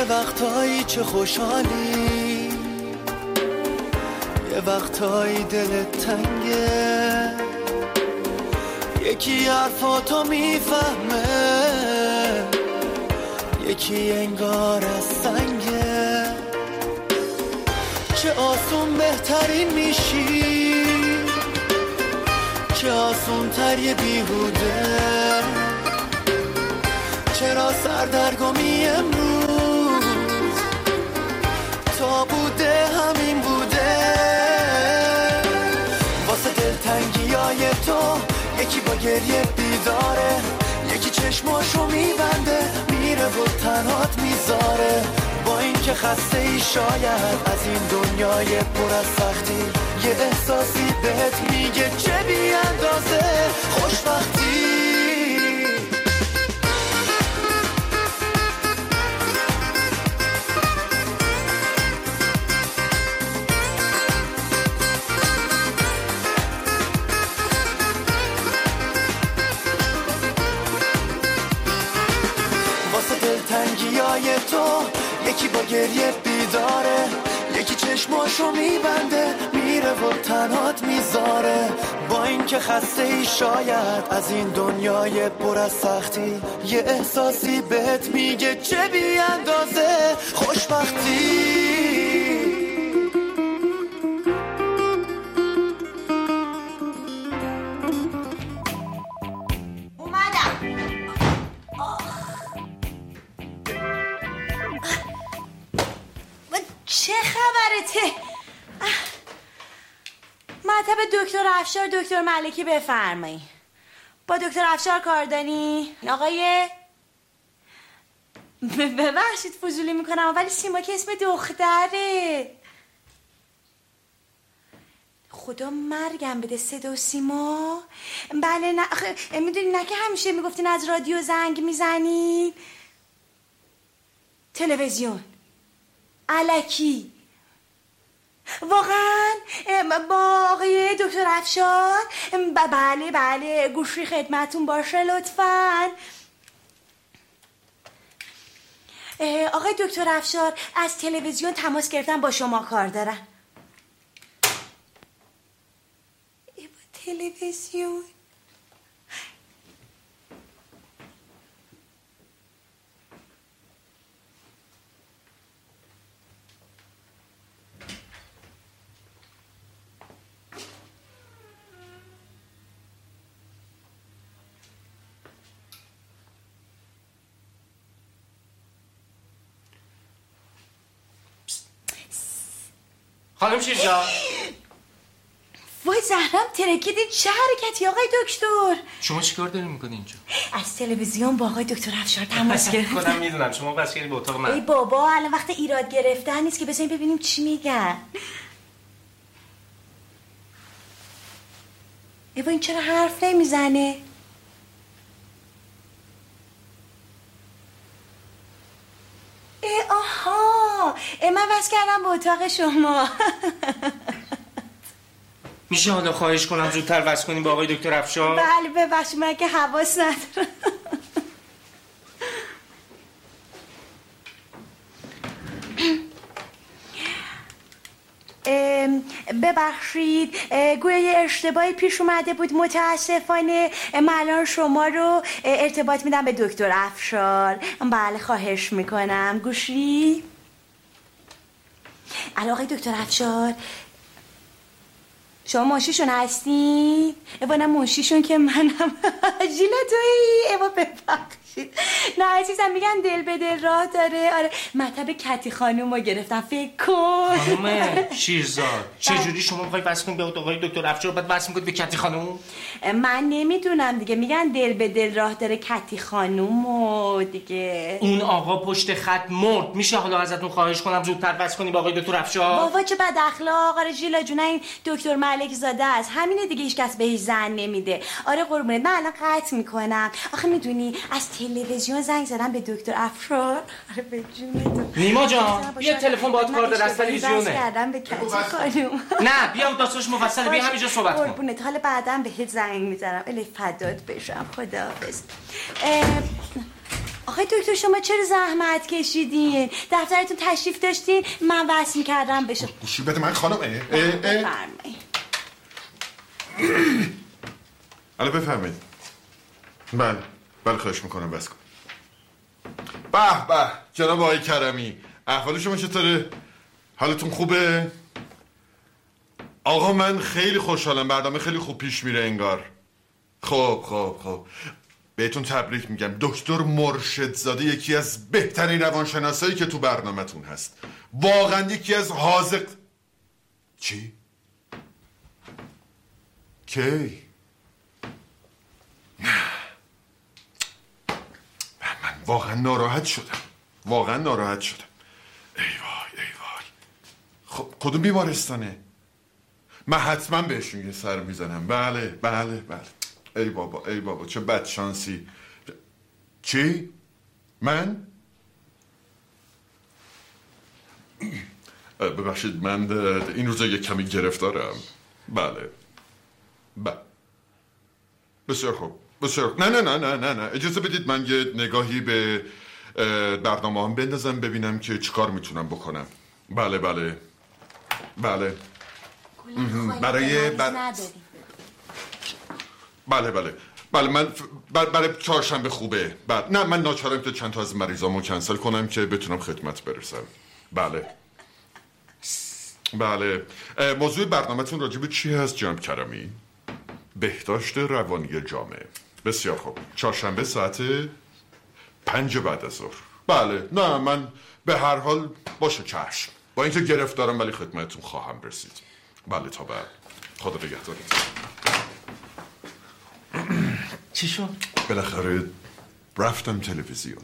وقتایی چه خوشحالی، یه وقتایی دلت تنگه، یکی حرفاتو میفهمه، یکی انگار از سنگه. چه آسون بهترین میشی، چه آسون تر یه بیهوده. چرا سردرگمی امروز تا بوده همین بوده. واسه دلتنگیای تو یکی با گریه بیداره، یکی چشماشو میبنده میره و تنهات میذاره. با این که خسته ای شاید از این دنیای پر از سختی، یه احساسی بهت میگه چه بی اندازه خوشبختی. دلتنگیای تو یکی با گریه بیداره، یکی چشماشو میبنده میره و تنهات میذاره. با این که خسته ای شاید از این دنیای پر از سختی، یه احساسی بهت میگه چه بی اندازه خوشبختی. چه خبرته؟ مطب دکتر افشار دکتر ملکی بفرمایی. با دکتر افشار کار داری؟ آقای ببخشید فضولی میکنم ولی سیما که اسم دختره. خدا مرگم بده صدا و سیما. بله نه میدونی نه که همیشه میگفتین از رادیو زنگ میزنی، تلویزیون الکی. واقعا با آقای دکتر افشار؟ بله بله گوشی خدمتون باشه لطفاً. آقای دکتر افشار از تلویزیون تماس گرفتن با شما کار دارن. با تلویزیون خانم شیرجان. وای زهرم ترکیدید چه حرکتی آقای دکتر؟ شما چیکار دارین میکنین اینجا؟ از تلویزیون با آقای دکتر افشار تماس گرفتم. خودم میدونم شما بس کردید به اتاق من. ای بابا الان وقت ایراد گرفتن نیست که بذاریم ببینیم چی میگن. ای با این چرا حرف نمیزنه؟ آها من بس کردم به اتاق شما. میشه حالا خواهش کنم زودتر وصل کنیم با آقای دکتر افشار؟ بله ببخشید من که حواس ندارم. ببخشید گویا یه اشتباهی پیش اومده بود متاسفانه. من الان شما رو ارتباط میدم به دکتر افشار. بله خواهش میکنم. گوشی الان آقای دکتر افشار شما منشیشون هستی؟ ایوا نه منشیشون که منم. ژیلا تویی؟ ایوا ببخشید. نه عزیزم میگن دل به دل راه داره. آره مطب کتی خانوم رو گرفتم فکر کن. خانوم شیرزاد چجوری شما میخوایی وصل کنید به آقای دکتر افشار بعد وصل میکنید به کتی خانوم؟ من نمیدونم دیگه میگن دل به دل راه داره کتی خانوم و دیگه. اون آقا پشت خط مرد. میشه حالا ازتون خواهش کنم زودتر وصل کنید به آقای دکتر افشار؟ بابا چه بد اخلاق. آره ژیلا جون این دکتر ملک زاده است همینه دیگه، هیچ کس بهش زن نمیده. آره قربونت من الان قطع میکنم. آخه میدونی از تلویزیون زنگ زدم به دکتر افشار. آره به جون تو نیما جان یه تلفن باهات کار داره از تلویزیونه. کردم به کتی خانوم. نه بیا داستانش مفصله بیا همینجا صحبت کن. قربونت حالا بعداً بهت زنگ میزنم. الی فدات بشم. خداحافظ. آقای آقای دکتر شما چرا زحمت کشیدین؟ دفترتون تشریف داشتین، من وصل می‌کردم بشه. گوشی بده من خانم. بفرمایید. الان بفرمایید. بله خواهش میکنم بس کن. به جناب آقای کرمی، احوال شما چطوره؟ حالتون خوبه؟ آقا من خیلی خوشحالم، برنامه خیلی خوب پیش میره انگار. خب بهتون تبریک میگم. دکتر مرشدزاده یکی از بهترین روانشناسایی که تو برنامه‌تون هست، واقعا یکی از حاذق. چی؟ کی؟ من واقعا ناراحت شدم. ای وای. خب کدوم بیمارستانه؟ من حتما بهشون یه سر میزنم. بله. ای بابا چه بدشانسی. چی؟ من؟ ببخشید من این روزا یه کمی گرفتارم. بله بسیار خوب. نه اجازه بدید من یه نگاهی به برنامه هم بندازم ببینم که چیکار میتونم بکنم. بله بله من برای چهارشنبه خوبه. نه من ناچارم که چند تا از مریضامو کنسل کنم که بتونم خدمت برسم. بله موضوع برنامه‌تون راجع به چی هست جناب کرمی؟ بهداشت روانی جامعه. بسیار خوب. چهارشنبه ساعت 5 بعد از ظهر. بله نه من به هر حال باشه چشم، با اینکه گرفتارم ولی خدمتتون خواهم رسید. بله تا بعد. خدا نگهدارت. چی شد؟ بالاخره رفتم تلویزیون.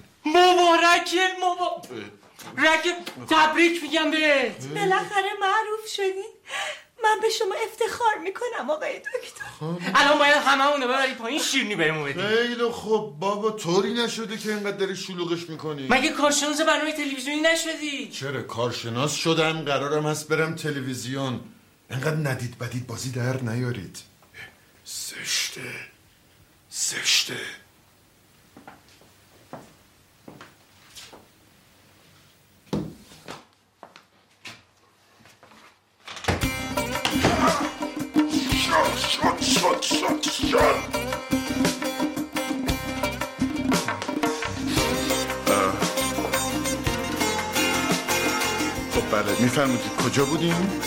رکل تبریک میگم بهت. بالاخره معروف شدین. من به شما افتخار میکنم آقای دکتر. الان باید هممونو ببری پایین شیرینی بهمون بدی. خیلی خب بابا، طوری نشده که اینقدر داری شلوغش میکنی. مگه کارشناس برنامه تلویزیونی نشدی؟ چرا کارشناس شدم، قرارم هست برم تلویزیون. اینقدر ندید بدید بازی در نیارید. زشته. خب بله میفرمودید کجا بودیم؟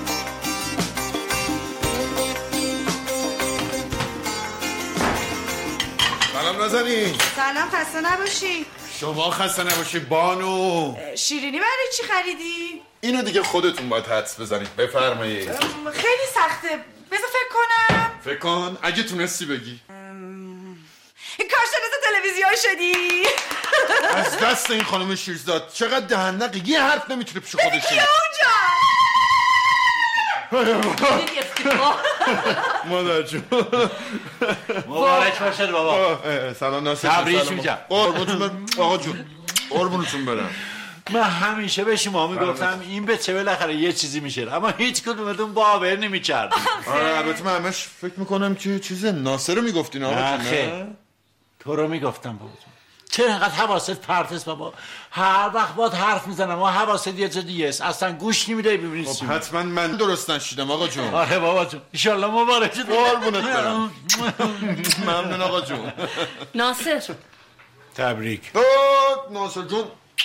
سلام نازنین. سلام، خسته نباشی. شما خسته نباشی بانو. شیرینی برای چی خریدی؟ اینو دیگه خودتون باید حدس بزنید. بفرمایید. خیلی سخته، بذار فکر کن اگه تونستی بگی. کارشناس تلویزیون شدی. از دست این خانم شیرزاد چقدر دهنقی، یه حرف نمیتونه پیش خودش بگه. مادر جون مبارک باشد بابا. سلام ناصر. تبریک میگم. آقا جون قربونتون برم. من همیشه به شما میگفتم این بچه بالاخره یه چیزی میشه، اما هیچ کدومتون باور نمیکرد. البته من همش فکر میکنم که چیز ناصر رو میگفتین آقا جون. تو رو میگفتم بابا جون. چرا انقدر حواست پرتست بابا؟ هر وقت باید حرف میزنم و حواست یه جا دیگه است، اصلا گوش نمیده ببینید. خب حتما من درست نشیدم آقا جون. آره بابا جون انشالله مبارکت. قربونت برم. ممنون آقا جون. ناصر تبریک. ناصر جون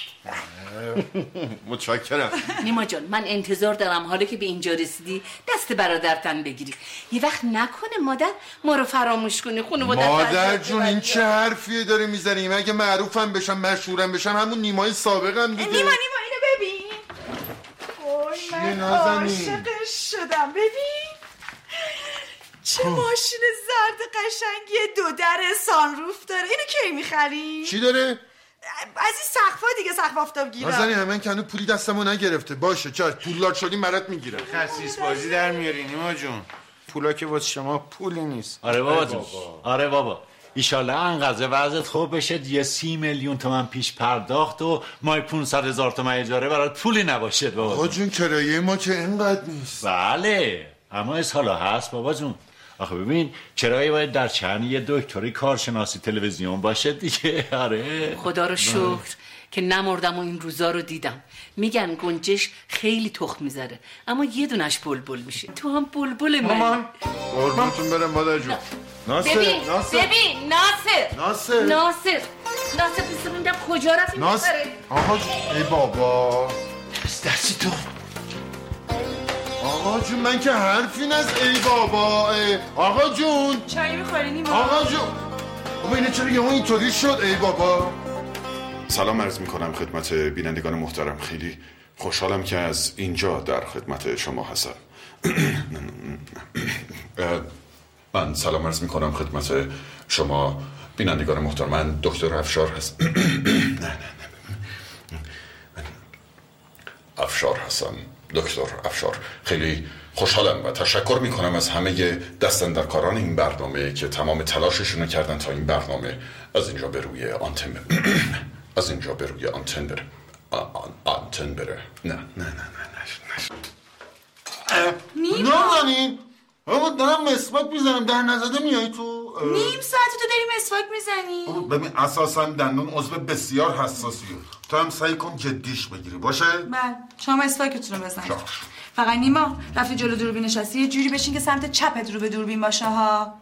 متشکرم. نیما جان من انتظار دارم حالا که به اینجا رسیدی دست برادرتن بگیری. یه وقت نکنه مادر ما رو فراموش کنی. مادر جون این چه حرفیه داری میزنی؟ اگه معروفم بشم مشهورم بشم همون نیمای سابقم دیگه. نیما اینو ببین. اوی من عاشقش شدم. ببین چه ماشین زرد قشنگی 2 در سانروف داره. اینو کی میخری؟ چی داره؟ از این سقفا دیگه، سقف آفتابگیرا. نازنین همین کنو پولی دستمو نگرفته. باشه چش پولدار شدی مرات میگیرم. خسیس بازی در میاری نیما جون. پولا که واسه شما پولی نیست. آره بابا جون. آره بابا ایشالله انقدر وضعت خوب بشه دیگه 30 میلیون تومن پیش پرداخت و مای 500,000 تومن اجاره برات پولی نباشه بابا جون. کرایه ما که اینقدر نیست. بله اما حالا هست بابا جون. آخه ببین چرا باید در چرن یه دکتری کارشناسی تلویزیون باشه دیگه. آره خدا رو شکر که نمردم و این روزا رو دیدم. میگن گنجش خیلی تخم میذاره اما یه دونش بلبل میشه. تو هم بلبل من. مامان قربونتون برم مادر جون. ببین ناصر بسیدم کجا رفت این بخره؟ آقا ای بابا دستی تو آقا جون من که حرفی نست. ای بابا آقا جون چایی میخوری نیما؟ آقا جون بابا اینه چرا یهو اینطوری شد؟ ای بابا سلام عرض میکنم خدمت بینندگان محترم. خیلی خوشحالم که از اینجا در خدمت شما هستم. من سلام عرض میکنم خدمت شما بینندگان محترم. من دکتر افشار هستم. نه افشار هستم، دکتر افشار. خیلی خوشحالم و تشکر میکنم از همه دستاندرکاران این برنامه که تمام تلاششون کردن تا این برنامه از اینجا به روی آنتن از اینجا به روی آنتن بره. آنتن بره. نه اما دارم مسواک میزنم. در نزده میای تو؟ نیم ساعت تو داری مسواک میزنی؟ ببین اساسا دندون عضو بسیار حساسیه. تو هم سعی کن جدیش بگیری باشه؟ بله شما مسواکتون رو بزنید. فقط نیما رفتی جلو دوربین نشستی یه جوری بشین که سمت چپت رو به دوربین باشه ها.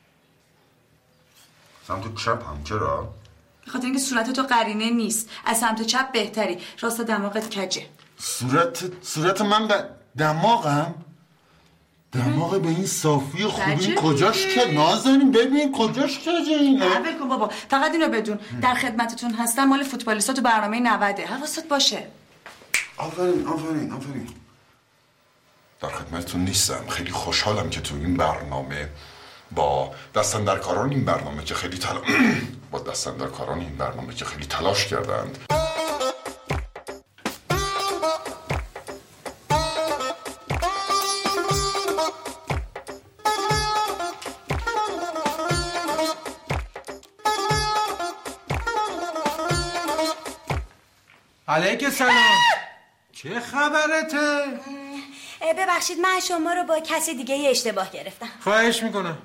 سمت چپ هم؟ چرا؟ بخاطر اینکه صورت تو قرینه نیست. از سمت چپ بهتری. راست دماغت کجه. صورت من دماغم به این صافی خوبی کجاش که نازنین؟ ببین کجاش کجه اینه؟ ول کن بابا. فقط اینو بدون در خدمتتون هستم. مال فوتبالیستا تو برنامه 90. حواست باشه. آفرین. در خدمتتون نیستم. خیلی خوشحالم که تو این برنامه با دستاندرکاران این برنامه که خیلی تلاش کردند. علیک سلام. چه خبرته؟ ببخشید من شما رو با کسی دیگه اشتباه گرفتم. خواهش میکنم.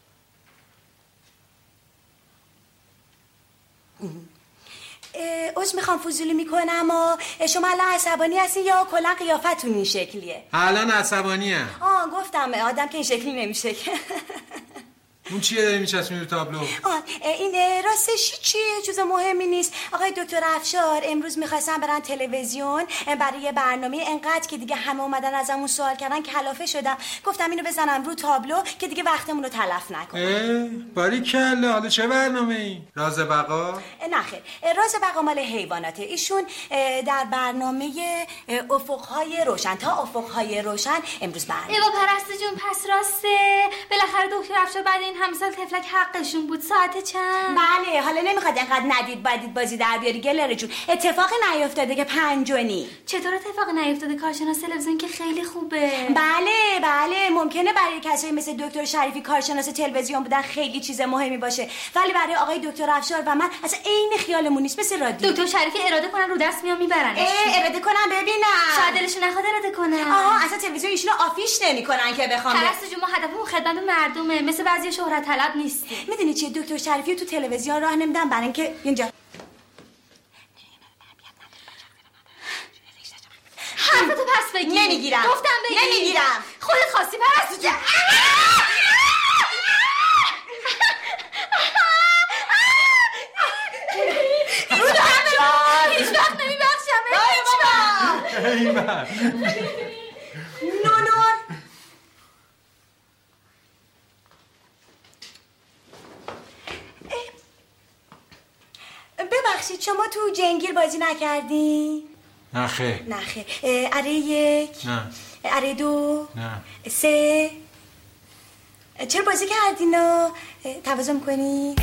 عذر میخوام فضولی میکنم و شما الان عصبانی هستین یا کلا قیافتون این شکلیه؟ الان عصبانیم. گفتم آدم که این شکلی نمیشه. اون چیه داری میچسبی رو تابلو؟ این راستش چیه چیز مهمی نیست. آقای دکتر افشار امروز میخواستن برن تلویزیون برای برنامه، انقدر که دیگه همه اومدن ازمون سوال کردن کلافه شدم. گفتم اینو بزنم رو تابلو که دیگه وقتمون رو تلف نکنیم. باریکلا. حالا چه برنامه ای؟ راز بقا؟ نه خیر، راز بقا مال حیواناته. ایشون در برنامه افقهای روشن تا افقهای روشن امروز برنامه. با پرستو جون پس راسته بالاخره دکتر افشار بعد این همه سال تفلک حقشون بود. ساعت چند؟ بله حالا نمیخواد انقدر ندید بازی در بیاری گلره جون. اتفاقی نیافتاده که 5:30. چطور اتفاقی نیافتاده؟ کارشناس تلویزیون که خیلی خوبه. بله ممکنه برای کسایی مثل دکتر شریفی کارشناس تلویزیون بودن خیلی چیز مهمی باشه، ولی برای آقای دکتر افشار و من اصلا عین خیالمون نیست. مثل رادیو. دکتر شریفی اراده کنن رو دست میام میبرنش. اراده کنن ببینم. شاید دلشون نخواد اراده کنن. اصلا تلویزیون ایشونو آفیش نمیکنن که بخوام. پرستو جون ما هدفمون خدمت مردمه، مثل بعضی شهرت طلب نیست. میدونی چیه؟ دکتر شریفی تو تلویزیون راه نمیدن برای اینکه اینجا حرفتو پس بگیر. نمیگیرم. گفتم بگیر. نمیگیرم. خودت خواستی پرستو جون. هیچ وقت نمیبخشم. نونور ببخشید شما تو جنگل بازی نکردی؟ نه خیر. اره 1 نه. اره 2 نه. 3 چرا بازی کردین و توازن میکنی؟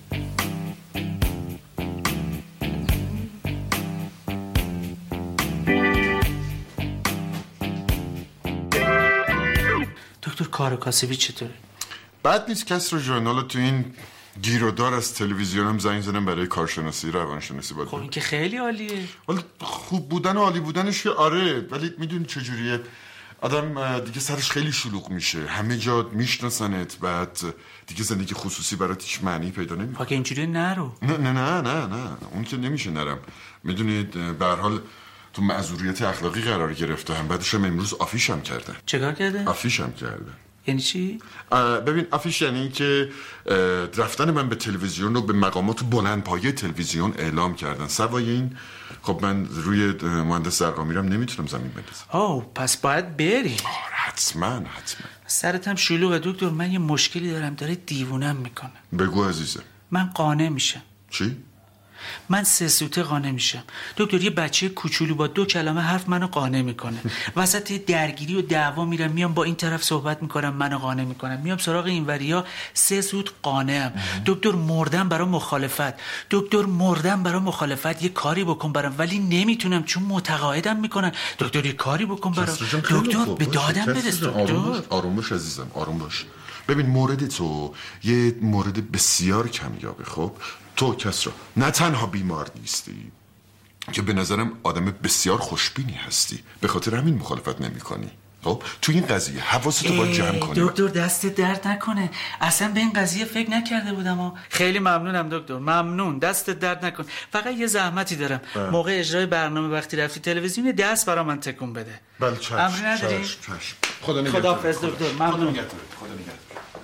دکتر کار کاسبی چطوره؟ بد نیست. کس رو ژورنال تو این گیرودار از تلویزیون هم زنگ زدم برای کارشناسی روانشناسی باید. خب این که خیلی عالیه. ولی خوب بودن و عالی بودنش که آره، ولی میدونی چجوریه؟ آدم دیگه سرش خیلی شلوغ میشه، همه جا میشناسنت، بعد دیگه زندگی خصوصی برات هیچ معنی پیدا نمیکنه. پاک اینجوری نرو. نه اون که نمیشه نرم. میدونید به هر حال تو معذوریت اخلاقی قرار گرفته، هم بعدش هم امروز آفیشم کرده. چیکار کرده؟ آفیشم کرده. یعنی چی؟ ببین آفیش یعنی این که رفتن من به تلویزیون رو به مقامات بلندپایه تلویزیون اعلام کردن. سوای این خب من روی مهندس زرقامیرم نمیتونم زمین بندازم. پس باید بری. حتما. سرت هم شلوغه دکتر، من یه مشکلی دارم، داره دیوونم میکنه. بگو عزیزم. من قانع میشم. چی؟ من 3 سوته قانع میشم دکتر. یه بچه کوچولو با 2 کلمه حرف منو قانع میکنه. وسط درگیری و دعوا میرم میام با این طرف صحبت میکنم، منو قانع میکنم، میام سراغ این وریا 3 سوت قانعم. دکتر مردم برای مخالفت. یه کاری بکن برام، ولی نمیتونم چون متقاعدم میکنن. دکتر یه کاری بکن برام. دکتر به دادم برس. دکتر آروم باش عزیزم، آروم باش. ببین مورد تو یه مورد بسیار کمیابه. خب تو کسرا نه تنها بیمار نیستی که به نظرم آدم بسیار خوشبینی هستی، به خاطر همین مخالفت نمی کنی. خب تو این قضیه حواستو باید جمع کنی. دکتر دست درد نکنه، اصلا به این قضیه فکر نکرده بودم. خیلی ممنونم دکتر، ممنون، دست درد نکن. فقط یه زحمتی دارم. موقع اجرای برنامه وقتی رفتی تلویزیون دست برا من تکون بده. بله چشم. امری نداری؟ چشم. خداحافظ دکتر، ممنون. خدا نگهدار.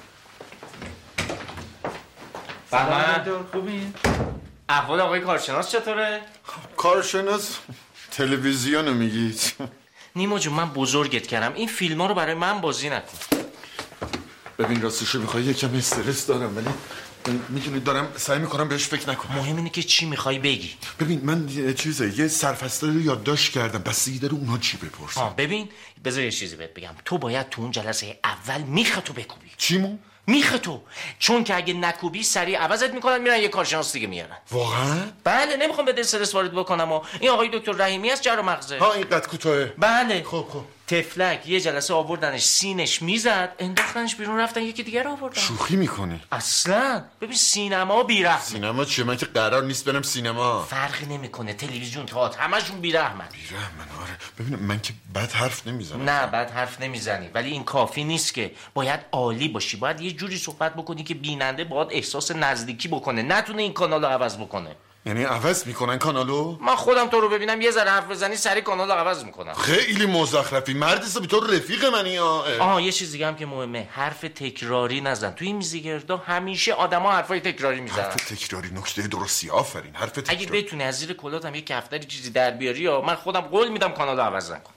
سلام دکتر، خوبین؟ احوال آقای کارشناس چطوره؟ کارشناس تلویزیونو میگید؟ نیما جون من بزرگت کردم، این فیلم ها رو برای من بازی نکن. ببین راستشو میخوای یکم استرس دارم، ولی میدونی دارم سعی میکنم بهش فکر نکنم. مهم اینه که چی میخوای بگی. ببین من یه سرفصل رو یادداشت کردم، بستگی داره اونها چی بپرسن. ببین بذار یه چیزی بهت بگم، تو باید تو اون جلسه اول میختو بکوبی. چیمو؟ میختو، چون که اگه نکوبی سریع عوضت میکنن، میرن یه کارشناس دیگه میارن. واقعا؟ بله، نمیخوام به استرس وارد بکنم. این آقای دکتر رحیمی است، جرح مغزه. این قد کوتاه. بله. خب تفلک یه جلسه آوردنش، سینش میزد، انداختنش بیرون، رفتن یکی دیگه رو آوردن. شوخی میکنی؟ اصلا ببین سینما بیرحمه. سینما چیه؟ من که قرار نیست برم سینما. فرقی نمیکنه، تلویزیون، تئاتر، همشون بیرحمن. آره. ببین من که بد حرف نمیزنم. نه بد حرف نمیزنی، ولی این کافی نیست که. باید عالی باشی، باید یه جوری صحبت بکنی که بیننده باید احساس نزدیکی بکنه، نتونه این کانالو عوض بکنه. یعنی عوض میکنن کانالو؟ من خودم تو رو ببینم یه ذره حرف بزنی سری کانالو عوض میکنم. خیلی مزخرفی، مرد حسابی، تو رفیق منی. یه چیز دیگه هم که مهمه، حرف تکراری نزن. توی این میزیگردا همیشه آدما حرفای تکراری میزنن. حرف تکراری نکته درستی، آفرین. حرف تکراری. اگه بتونی از زیر کلاتم یه کفتری چیزی در بیاری، من خودم قول میدم کانالو عوض نکنم.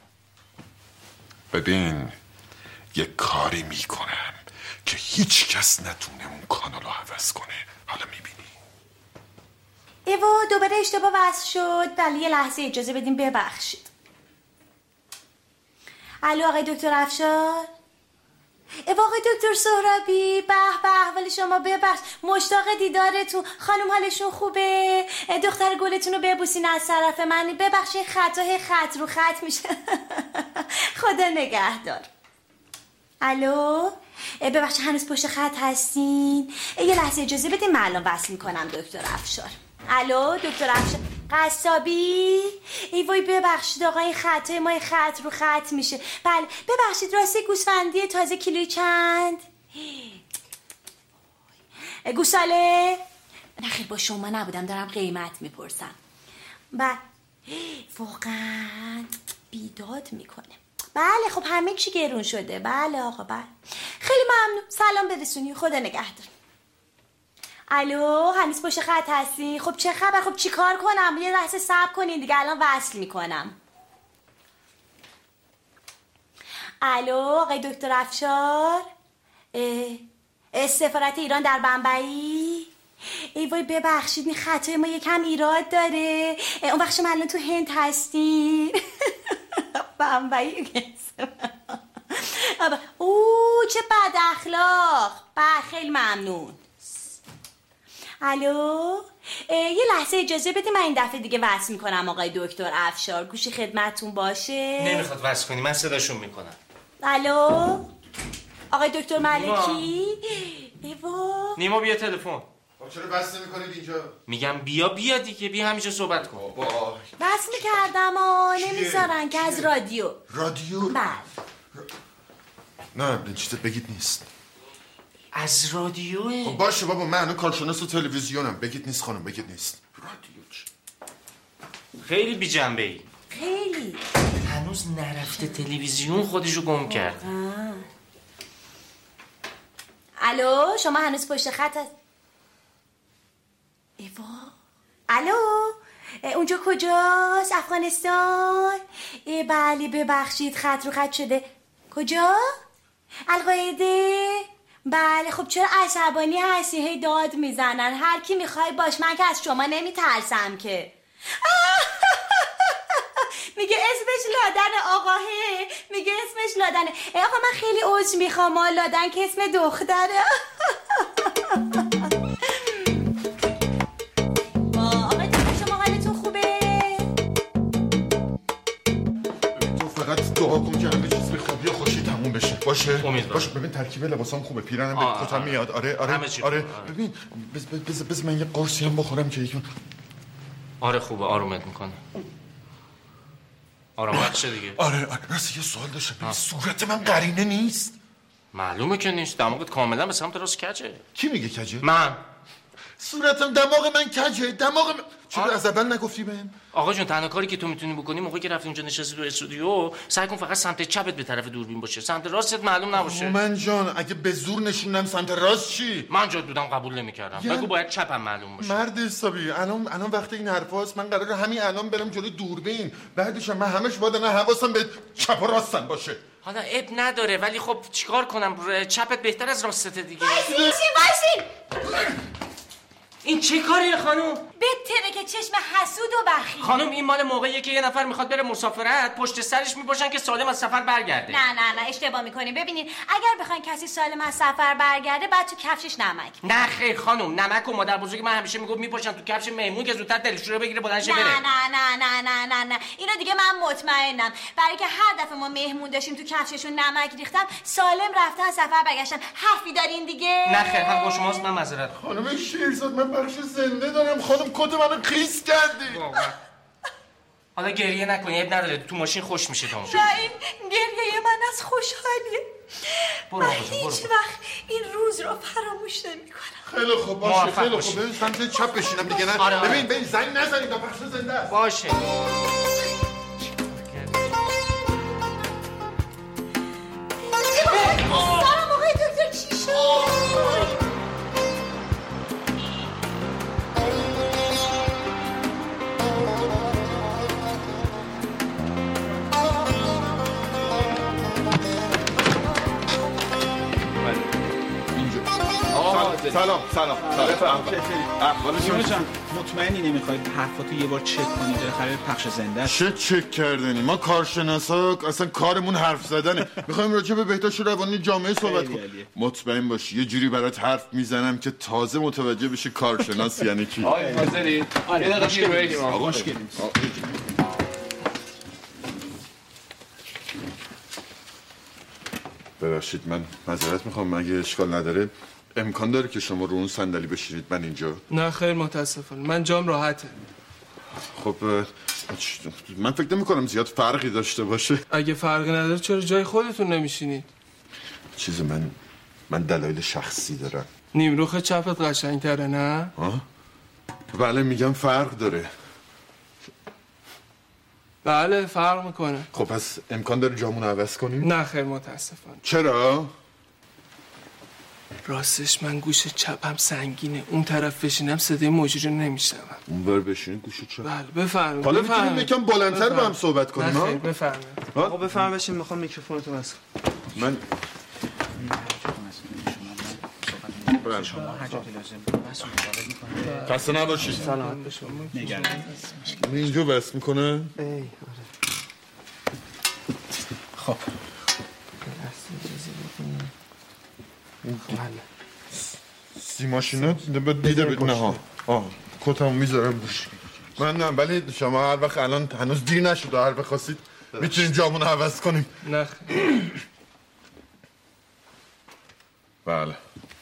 ببین یه کاری میکنم که هیچ کس نتونه اون کانالو عوض کنه. حالا میبینی. ایوا دوباره اشتباه وصل شد. بله یه لحظه اجازه بدیم، ببخشید. الو آقای دکتر افشار. ایوا آقای دکتر سهرابی، به احوال شما، ببخش، مشتاق دیدارتون. خانم حالشون خوبه؟ دختر گلتون رو ببوسین از طرف من. ببخشید خط رو خط میشه. خدا نگهدار. الو ببخشید هنوز پشت خط هستین؟ یه لحظه اجازه بدین، من الان وصل میکنم دکتر افشار. الو دکتر افشار قصابی؟ ای وای ببخشید آقا، این خطای ما خط رو خط میشه. بله ببخشید، راستی گوسفندی تازه کیلوی چند؟ گوساله؟ نه خیلی با شما نبودم، دارم قیمت میپرسم. بله واقعا بیداد میکنه. بله خب همه چی گرون شده. بله آقا بله، خیلی ممنون، سلام برسونی، خدا نگهدار. الو هنوز پشت خط هستی؟ خب چه خبر؟ خب چی کار کنم؟ یه لحظه صبر کنین دیگه، الان وصل میکنم. الو آقای دکتر افشار، سفارت ایران در بمبئی؟ ای وای ببخشید این خطای ما یکم ایراد داره. اون وقت شما الان تو هند هستی؟ بمبئی. چه بد اخلاق. خیلی ممنون. الو یه لحظه اجازه بدید، من این دفعه دیگه وصل میکنم آقای دکتر افشار، گوشی خدمتتون باشه. نمیخواد وصل کنی، من صداشون میکنم. الو آقای دکتر ملکی. ایوا نیما بیا تلفن. چرا بس نمی‌کنید اینجا؟ میگم بیا دیگه، بیا همینجا صحبت کن. بس میکردم نمیذارن که از رادیو. بله نه چیز بگید نیست. از رادیوه. خب باشه بابا، من هنوز کارشناس و تلویزیونم. بگید نیست خانم، بگید نیست. رادیو چی؟ خیلی بی جنبه ای. خیلی. هنوز نرفته تلویزیون خودشو گم کرد. الو، شما هنوز پشت خط هست؟ ایوا. الو، اونجا کجاست؟ افغانستان؟ بله ببخشید خط رو خط شده. کجا؟ القاعده؟ بله خب چرا عصبانی هستی؟ هی داد میزنن. هر کی میخوای باش، من که از شما نمیترسم که. میگه اسمش لادن آقاه، میگه اسمش لادنه. آقا من خیلی عذر میخوام، لادن که اسم دختره. آقا شما حالتون خوبه؟ تو فقط دعا کن که همه چیز به خوبی و خوشی تموم بشه. باشه؟ باشه. ببین ترکیب لباسام خوبه، پیرنم به کتم میاد. آره. ببین بذار من یه قرصی هم بخورم که یکم. آره خوبه، آرومت میکنه. آرام بخشه دیگه. آره راست یه سوال داشتم. صورت من قرینه نیست؟ معلومه که نیست. دماغت کاملا به سمت راست کجه. کی میگه کجه؟ من. صورتم دماغ من کجه. دماغ من. چرا از اول نگفتی بهم؟ آقا جون تنها کاری که تو میتونی بکنی موقعی که رفتی اونجا نشستی تو استودیو، سعی کن فقط سمت چپت به طرف دوربین باشه، سمت راستت معلوم نباشه. من جان اگه به زور نشوندم سمت راست چی؟ من جات بودم قبول نمیکردم. بگو باید چپم معلوم باشه. مرد حسابی الان وقت این حرفاست. من قراره همین الان برم جلوی دوربین. بعدش من همش باید حواسم به چپ و راستم باشه. حالا اب نداره، ولی خب چیکار کنم؟ چپت بهتر از راستته دیگه. وایسین. این چه کاریه خانم؟ بهتره که چشم حسود و بخیل. خانم این مال موقعیه که یه نفر میخواد بره مسافرت، پشت سرش میباشن که سالم از سفر برگرده. نه اشتباه میکنین. ببینین اگر بخواین کسی سالم از سفر برگرده بعد تو کفشش نمک. نه خیر خانم، نمک و مادر بزرگ من همیشه میگفت میپاشن تو کفش مهمون که زودتر دلش رو بگیره بلند شه بره. نه اینو دیگه من مطمئنم. برای که هر دفعه ما مهمون داشتیم تو کفششون نمک ریختم، سالم رفتن سفر برگشتن. حرفی دارین دیگه؟ نه خیر حق با شماست، من معذرت. خانم شیرزاد من بخش زنده دارم. خانم کت منو خیس کردی. حالا گریه نکنی، اب نداره، تو ماشین خوش میشه تا اونجا. نه این گریه من از خوشحالیه. من هیچ وقت این روز رو فراموش نمی‌کنم. خیلی خوب باشه، خیلی خوب. ببین سمت چپ بشینم دیگه. نه ببین زنگ نزنید تا بخش زنده است. باشه. سلام آقای دکتر، چی شد؟ سلام. احوال شما مطمئنی نمیخواید حرفاتو یه بار چک کنید؟ بالاخره پخش زنده است. چه چک کردنی؟ ما کارشناسا اصلا کارمون حرف زدنه. میخوایم راجع به بهداشت روانی جامعه صحبت کنیم. مطمئن باش یه جوری برات حرف میزنم که تازه متوجه بشی کارشناس یعنی چی. آقا حاضرید؟ آره یه دقیقه مشکلی نیست. ببخشید من معذرت میخوام، اگه اشکال نداره امکان داره که شما رو اون صندلی بشینید من اینجا؟ نه خیر متاسفانه من جام راحته. خب من فکر نمی‌کنم زیاد فرقی داشته باشه. اگه فرقی نداره چرا جای خودتون نمیشینید؟ چیز من دلایل شخصی دارم. نیمروخ چپت قشنگتره نه؟ بله میگم فرق داره. بله فرق میکنه. خب پس امکان داره جامون عوض کنیم؟ نه خیر متاسفانه. چرا؟ راستش من گوش چپم سنگینه، اون طرف بشینم صدای مجری نمیشنوم. اونور بشینید گوش چپ. بله بفرمایید. حالا میتونیم یکم بلندتر با هم صحبت کنیم ها؟ نه خیر بفرمایید. آقا بفرمایید بشین، میخوام میکروفونتو بس کنم. من شما هر جا که لازم بس مراقب میکنه. خسته نباشید. سلامت باشید. نگران اینجا بس میکنه؟ آره. خب سیماشینا دیده بود. نه ها کتمو میذارم روش. من نه ولی شما هر وقت الان هنوز دیر نشد هر وقت خواستید میتونیم جامون عوض کنیم. نه بله.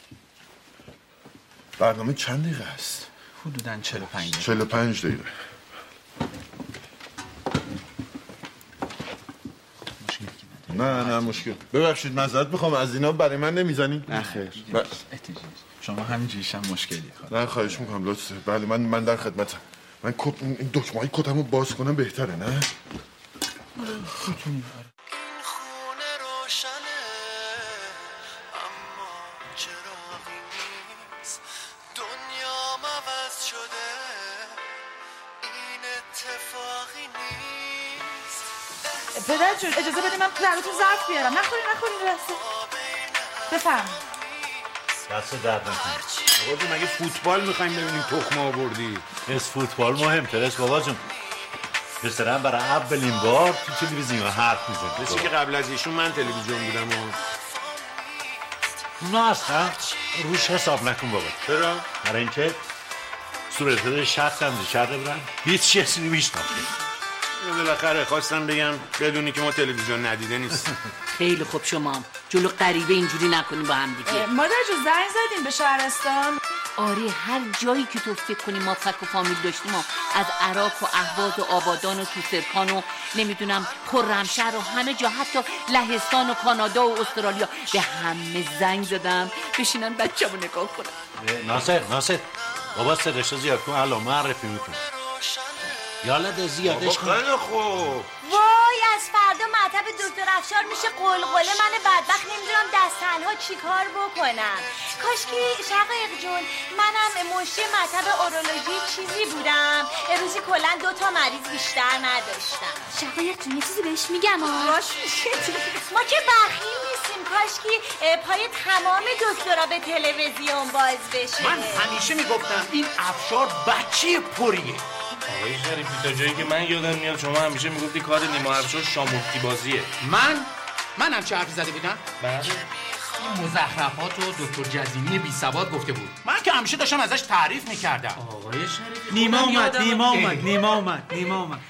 برنامه چند دقیقه است؟ حدوداً 45 دقیقه. 45 دقیقه. نه مشکل. ببخشید معذرت میخوام، از اینا برای من نمیزنی؟ نه خیر. شما همینجوریش هم مشکلی خواهد. نه خواهش میکنم لطفه. بله من در خدمتم. من این دکمه‌های کتمو باز کنم بهتره نه؟ خونه روشنه اما چراغی نیست، دنیام عوض شده این اتفاقی نیست. پدر جون اجازه بده من براتون ظرف بیارم. نخورین راسته. بفرم. دست درد نکنه. بابا مگه فوتبال میخوایم ببینیم تخمه آوردی؟ از فوتبال مهمتر است بابا جون. پسرم برای اولین بار تو تلویزیون حرف میزنه. مثل که قبل از ایشون من تلویزیون بودم اونا اصلا روش حساب نکن بابا. چرا؟ برای اینکه صورت شخص هم کرده بودن هیچ چیزی نمیشناخته. بالاخره خواستم بگم بدونی که ما تلویزیون ندیده نیست. خیلی خوب شما هم جلو غریبه اینجوری نکنی با هم دیگه. مادر جون زنگ زدیم به شهرستان؟ آره هر جایی که تو فکر کنی ما فک و فامیل داشتیم از عراق و اهواز و آبادان و توسرکان و نمیدونم خرمشهر و همه جا حتی لهستان و کانادا و استرالیا به همه زنگ زدم بشینن بچه‌مو نگاه کنن. ناصر بابا صداشو زیاد کن الان معرفی میکنم. یالت زیادش کن. خیلی خوب. وای از فردا مطب دکتر افشار میشه قلقله. من بدبخت نمیدونم دست تنها چی کار بکنم. کاشکی شقایق جون منم مشتی مطب اورولوژی چیزی بودم، روزی کلا 2 مریض بیشتر نداشتم. شقایق جون یه چیزی بهش میگم باش میشه. ما که بخیل نیستیم، کاشکی پای تمام دکترا به تلویزیون باز بشه. من همیشه میگفتم این افشار بچه پریه. آقای شریفی تا جایی که من یادم میاد شما همیشه میگفتی کار نیما افشار شاموفتی بازیه. من هم چه حرفی زده بودم؟ بله. این مزخرفات رو دکتر جزینی بی سواد گفته بود. من که همیشه داشتم ازش تعریف میکردم. آقای شریفی نیما اومد.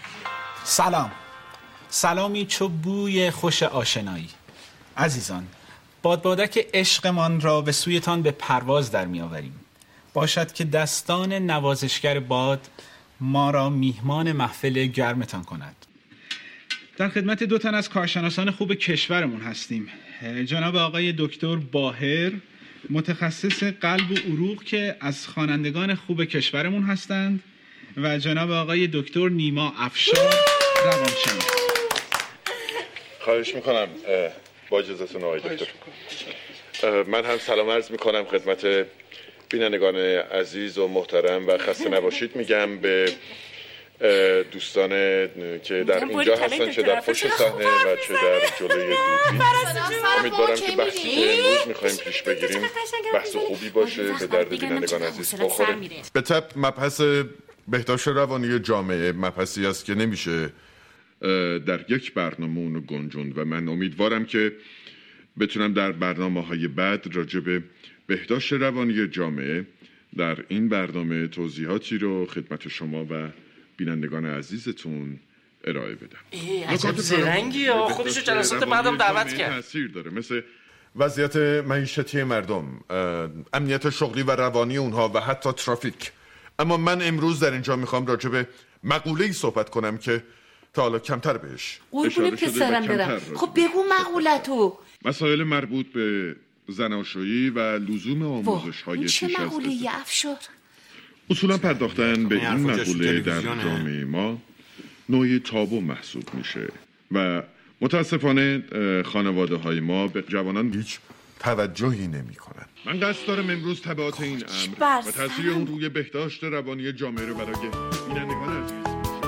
سلامی چو بوی خوش آشنایی. عزیزان بادبادک عشقمان را به سویتان به پرواز در می آوریم. باشد که دستان نوازشگر باد ما را میهمان محفل گرمتان کند. در خدمت 2 تن از کارشناسان خوب کشورمون هستیم. جناب آقای دکتر باهر متخصص قلب و عروق که از خوانندگان خوب کشورمون هستند و جناب آقای دکتر نیما افشار روانشناس. خواهش میکنم با اجازهتون آقای دکتر. من هم سلام عرض میکنم خدمت بینندگان عزیز و محترم و خسته نباشید میگم به دوستان که در اینجا هستن، چه در پشت صحنه و چه در جلوی دوربین. امیدوارم که بحثی که امروز میخوایم پیش بگیریم بحث خوبی باشه، به درد بینندگان عزیز بخوره. به طب مبحث بهداشت روانی جامعه مبحثی است که نمیشه در یک برنامه اونو گنجوند و من امیدوارم که بتونم در برنامه‌های بعد راجع به بهداشت روانی جامعه در این برنامه توضیحاتی رو خدمت شما و بینندگان عزیزتون ارائه بدم. عجب زرنگی ها. خودشو جلسات بعدم دعوت کرد. تاثیر داره مثل وضعیت معیشتی مردم، امنیت شغلی و روانی اونها و حتی ترافیک. اما من امروز در اینجا میخوام راجع به مقوله‌ای صحبت کنم که تا حالا کمتر بهش قربون پسرم برم. خب بگو مقولتو. مسائل مربوط به زناشویی و لزوم آموزش‌های پیش از مقوله افشار؟ اصولا پرداختن به این مقوله در جامعه ما نوعی تابو محسوب میشه و متاسفانه خانواده‌های ما به جوانان هیچ توجهی نمی‌کنن. من قصد دارم امروز تبعات این امر و تاثیر اون روی بهداشت روانی جامعه رو برای بینندگان عزیز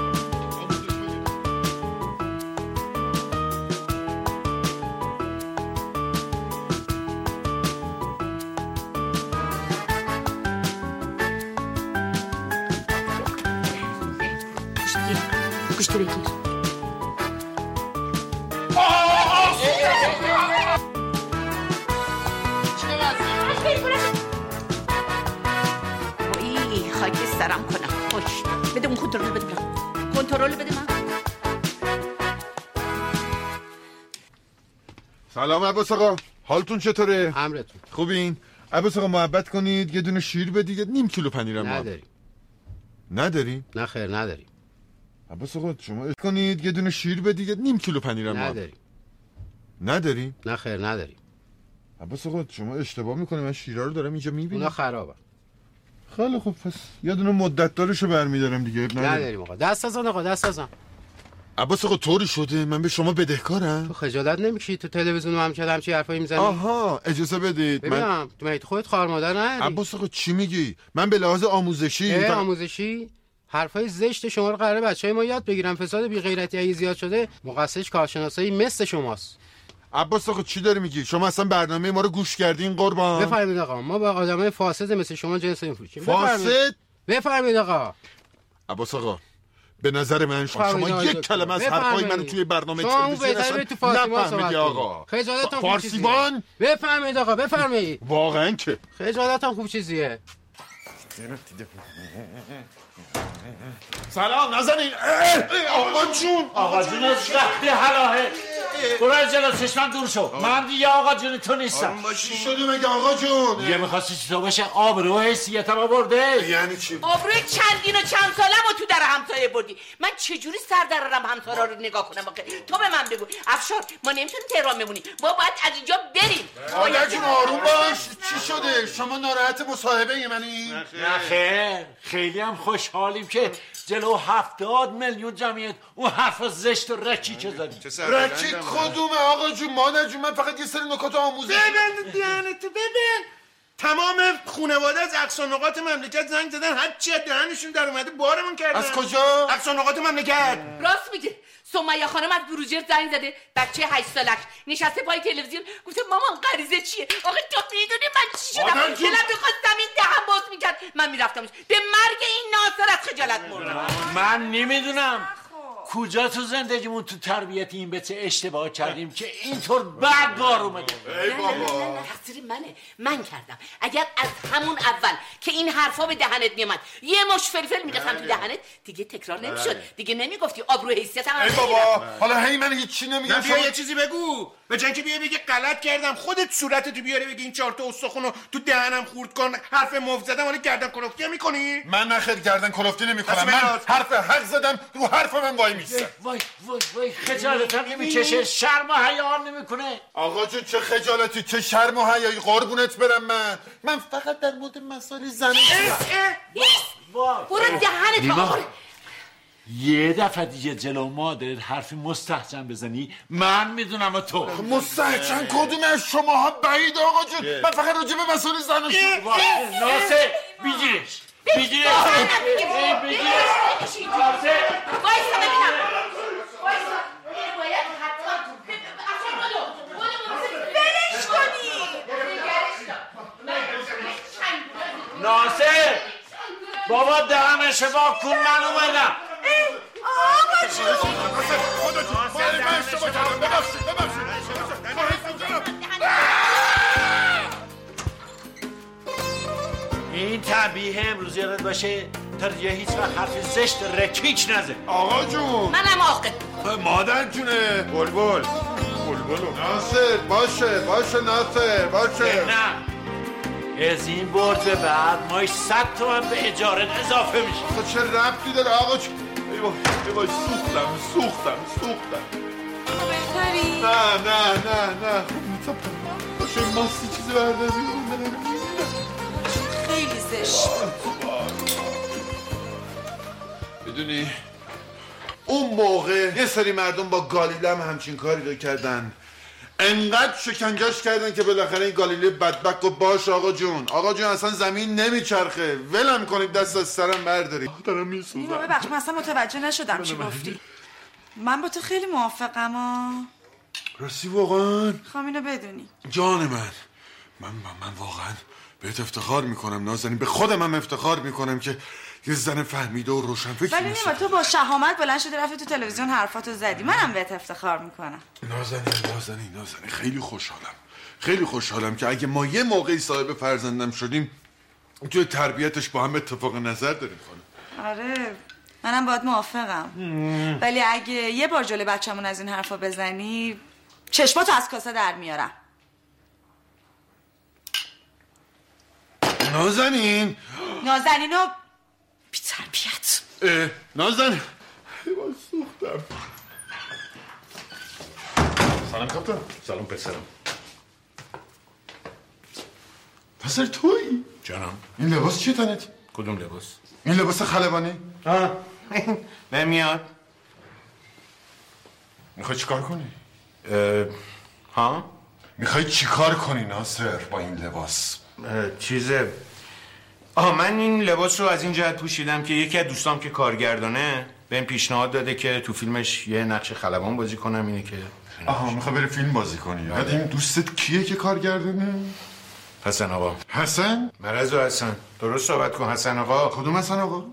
گوشتو بگیر. وای خاک سرم کنم. خوش بده اون کنترل بده من. کنترل بده من. سلام عباس آقا، حالتون چطوره؟ امرتون. خوبین؟ عباس آقا محبت کنید یه دونه شیر بدید، یه نیم کیلو پنیرم نداریم. نداری؟ نه خیر نداریم. عباس آقا شما کنید یه دونه شیر بدید، یه نیم کیلو پنیرم نداریم. نداریم؟ نه خیر نداریم. عباس آقا شما اشتباه میکنه، من شیرا رو دارم اینجا میبینم. اونا خرابه. خیلی خوب، پس یه دونه مدت دارشو برمیدارم دیگه. نداریم آقا. دست ازن آقا، دست ازن. عباس آقا طوری شده من به شما بدهکارم؟ تو خجالت نمیکشی تو تلویزیون هم که همچین حرفایی میزنی؟ آها اجازه بدید. ببینم تو خودت خواهر مادر نداری؟ عباس آقا چی میگی؟ من به لحاظ آموزشی آموزشی حرفای زشت شما رو قراره بچهای ما یاد بگیرن. فساد بی غیرتی اگه زیاد شده مقصرش کارشناسایی مثل شماست. عباس آقا چی داری میگی؟ شما اصلا برنامه ما رو گوش کردین قربان؟ بفرمایید آقا، ما با آدمای فاسد مثل شما جنس نمی‌فروشیم. فاسد؟ بفرمایید آقا. عباس آقا به نظر من شما یک کلمه از حرفای منو توی برنامه تلویزیون اصلا نفهمیدی آقا. خجالتم خوب فارسیبان؟ بفرمایید آقا بفرمایید. واقعا که خجالتم خوب چیزیه. سلام نازنین. آقا جون از وقتی حلاهه برو از جلو چشمم دور شو. من دیگه آقا جون تو نیستم. چی شده مگه آقا جون؟ دیگه میخواستی چی تو بشه؟ آبرو حیثیتم آورده. یعنی چی؟ آبروی چندین و چند سالم و تو در همسایه بردی. من چجوری سر درارم همسایه‌ها رو نگاه کنم آخه؟ تو به من بگو. افشار ما نمیتونیم تهران بمونیم، ما باید از اینجا بریم. آقا جون آروم باش. چی شده؟ شما ناراحت مصاحبه منی؟ نه خیر، خیلی هم خوشحالیم که جلو 70 میلیون جمعیت اون حرف زشت و رکیک زدی. رکیک کدومه آقا جون؟ مادر جون من فقط یه سری نکات آموزشی. ببند دهنتو ببند. تمام خانواده از اقصا نقاط مملکت زنگ زدن، هر چی دهنشون در اومده بارمون کردن. از کجا؟ اقصا نقاط مملکت. راست میگه. سمیه خانم از بروجرد زنگ زده، بچه 8 سالک نشسته پای تلویزیون گفته مامان غریزه چیه؟ آخه تو میدونی من چی شدم؟ دلم می‌خواست زمین دهن باز میکرد. من میرفتمش به مرگ این ناصر از خجالت مردم. من نمیدونم کجا تو زندگیمون تو تربیت این بچه اشتباه کردیم که اینطور بدبار اومده. ای بابا تقصیر منه، من کردم. اگر از همون اول که این حرفا به دهنت میومد یه مش فلفل می‌ریختم تو دهنت دیگه تکرار نمیشد، دیگه نمیگفتی آبرو حیثیتم. ای بابا حالا هی من هیچ نمیگم. بیا یه چیزی بگو. به جای اینکه بگی غلط کردم خودت صورتتو بیاری بگی این 4 تا استخونو تو دهنم خورد کن، حرف مفت زدم حالا گردن کلفتی میکنی؟ من نخیر گردن کلفتی نمیکنم. من حرف حق زدم رو حرف من وای میستم. وای خجالتم نمیکشه، شرم و حیا نمیکنه. آقا جون چه خجالتی، چه شرم و حیایی، قربونت برم. من فقط در مورد مسائل زنی. برو دهنت آخر. یه دفعه دیگه جلو مادر حرفی مستحجن بزنی من میدونم تو. مستحجن کدوم از شماها بعید آقا جون؟ من فقط راجع به مسائل زن و ناصر بگیرش بگیرش. وایسا ببینم. وایسا. باید حتما بلش کنی. ناصر بابا دهنش وا کن، من اومدم. آقا جون این تنبیه امروز یادت باشه تا دیگه هیچ وقت حرف زشت رکیک نزن. آقا جون منم عاقل. مادر جونه. بلبل ناصر باشه ناصر باشه. نه از این برد به بعد ماش 100 تومن به اجاره اضافه میشه. تو چه ربطی داره آقا جون؟ ای وای سوختم. بهتری؟ نه باشه ماستی چیزی برداریم. خیلی زشت. میدونی اون موقع یه سری مردم با گالیله هم همچین کاری رو کردن، انقدر شکنجهش کردن که بالاخره این گالیله بدبخت و باش آقا جون اصلا زمین نمیچرخه، ولم کنید دست از سرم برداری. دارم میسوزم. ببخش من اصلا متوجه نشدم چی گفتی. من با تو خیلی موافقم. راستی واقعا؟ خواهم اینو بدونی. جان من واقعا بهت افتخار میکنم نازنین، به خودم هم افتخار میکنم که یه زن فهمیده و روشن فکر. ولی نیما تو با شهامت بلند شدی رفتی تو تلویزیون حرفاتو زدی، منم بهت افتخار میکنم. نازنین خیلی خوشحالم که اگه ما یه موقعی صاحب فرزندم شدیم توی تربیتش با هم اتفاق نظر داریم خانم. آره منم باید موافقم. ولی اگه یه بار جلوی بچه‌مون از این حرفا بزنی چشماتو از کاسه در میارم. نازنین و بی تربیت. نازنین سوختم. سلام کاپتان. سلام پسرم. پسر تویی؟ جانم. این لباس چیه تنت؟ کدوم لباس؟ این لباس خلبانی؟ نمیاد. میخوای چیکار کنی؟ ها؟ میخوای چیکار کنی ناصر با این لباس؟ چیزه من این لباس رو از این جهت پوشیدم که یکی از دوستام که کارگردانه بهم پیشنهاد داده که تو فیلمش یه نقش خلبان بازی کنم. اینه که میخوای بری فیلم بازی کنی. بعد این دوستت کیه که کارگردانه؟ حسن آقا. حسن؟ مرض و حسن. درست صحبت کن. حسن آقا. کدوم حسن آقا؟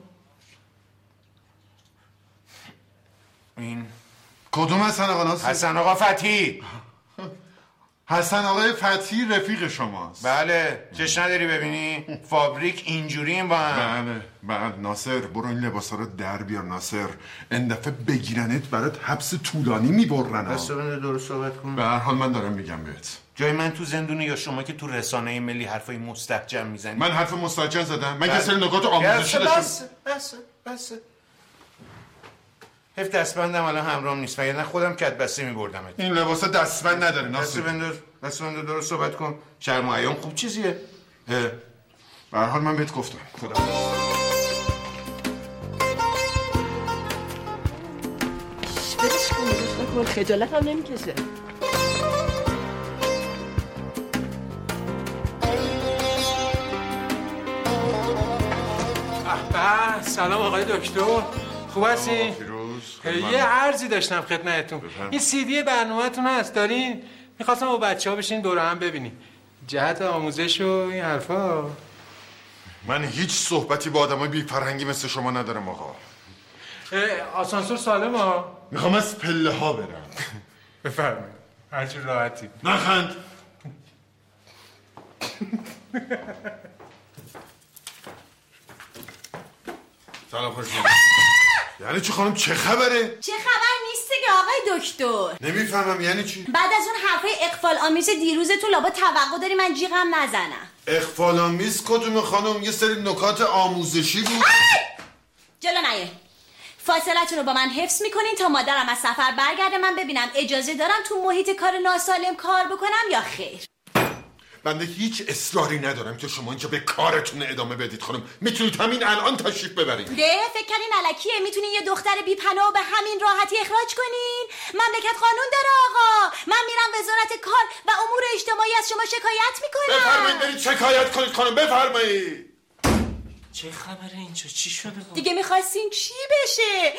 این کدوم حسن آقا ناصر؟ حسن آقا فتحی. حسن آقای فتحی رفیق شماست. بله. چش نداری ببینی؟ فابریک اینجوریم با هم. بله ناصر برو این لباسا رو در بیار ناصر. این دفعه بگیرنت برات حبس طولانی میبرن. بس بنده درست صحبت کن. به هر حال من دارم میگم بهت جای من تو زندونه یا شما که تو رسانه ملی حرفای مستحجم میزنی؟ من حرف مستحجم زدم؟ من که سری نکات آموزشی داشتم. بس حیف دستبندم الان همراهم نیست وگرنه خودم کت بسته میبردمت. این لباسا دستبند نداره ناصر. دست بندر درست صحبت کن. شرم و حیام خوب چیزیه. به هر حال من بهت گفتم. خدا برش کن خجالت هم نمیکشه. سلام آقای دکتر، خوب هستین؟ یه عرضی داشتم خدمتتون. این CD برنامه‌تون هست دارین؟ میخواستم با بچه‌ها بشین دور هم ببینین جهت آموزش و این حرفا. من هیچ صحبتی با آدمای بی فرهنگی مثل شما ندارم آقا. آسانسور سالمه؟ میخوام از پله ها برم. بفرمایید هر چی راحتی. نخند. سلام خوش اومدید. یعنی چی خانم چه خبره؟ چه خبر نیست که آقای دکتر؟ نمیفهمم یعنی چی؟ بعد از اون حرفای اغفال آمیز دیروزتون لابا توقع داری من جیغم نزنم. اغفال آمیز کدوم خانم؟ یه سری نکات آموزشی بود. جلو نیه. فاصلتون رو با من حفظ میکنین تا مادرم از سفر برگرده من ببینم اجازه دارم تو محیط کار ناسالم کار بکنم یا خیر. بنده هیچ اصراری ندارم که شما اینجا به کارتون ادامه بدید خانم. میتونید همین الان تشریف ببرید. فکر کردین الکیه میتونین یه دختر بی پناه به همین راحتی اخراج کنین؟ مملکت قانون داره آقا. من میرم وزارت کار و امور اجتماعی از شما شکایت میکنم. بفرمایید برید شکایت کنید خانم. بفرمایید. چه خبره اینجا؟ چی شده بود؟ دیگه میخواستین چی بشه؟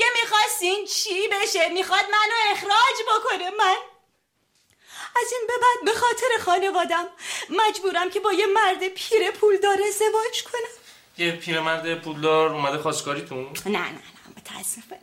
میخواد منو اخراج بکنه. من از این به بعد به خاطر خانوادم مجبورم که با یه مرد پیر پولدار ازدواج کنم. یه پیرمرد پولدار اومده خواستگاریتون؟ نه متاسفانه.